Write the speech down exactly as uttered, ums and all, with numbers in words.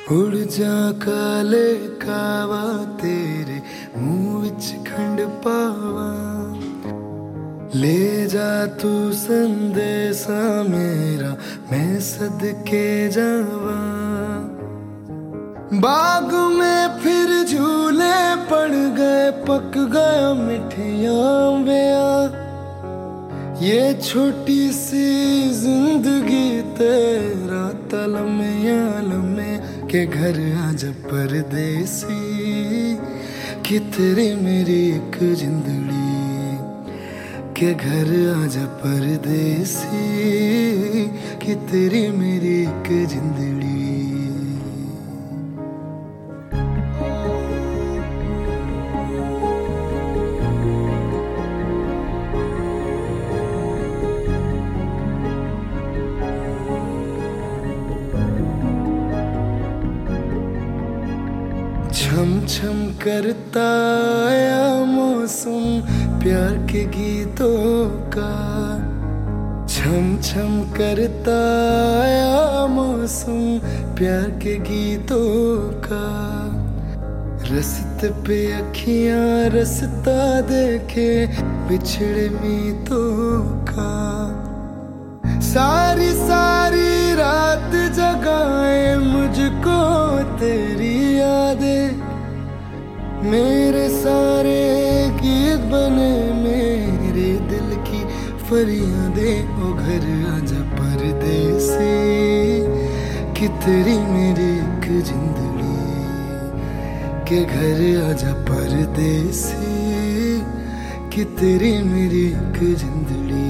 उड़ जा काले कावा तेरे मुंह विच खंड पावा, ले जा तू संदेशा मेरा मैं सदके जावा। बाग में फिर झूले पड़ गए, पक गया मिठियां बेया, ये छोटी सी जिंदगी तेरा तलमे आलमे के घर आजा परदेसी, कि तेरी मेरी एक जिंदड़ी के घर आजा परदेसी, कि तेरी मेरी एक जिंदड़ी। छम छम करता आया मौसम प्यार के गीतों का, छम छम करता आया मौसम प्यार के गीतों का। रस्ते पे अखियां रस्ता देखे बिछड़े मीतों का, सारी सारी रात जगाए मुझको तेरी यादें, मेरे सारे गीत बने मेरे दिल की फरियादें। ओ घर आजा परदेसी, कि तेरी मेरी एक जिंदड़ी के घर आजा परदेसी, कि तेरी मेरी एक जिंदड़ी।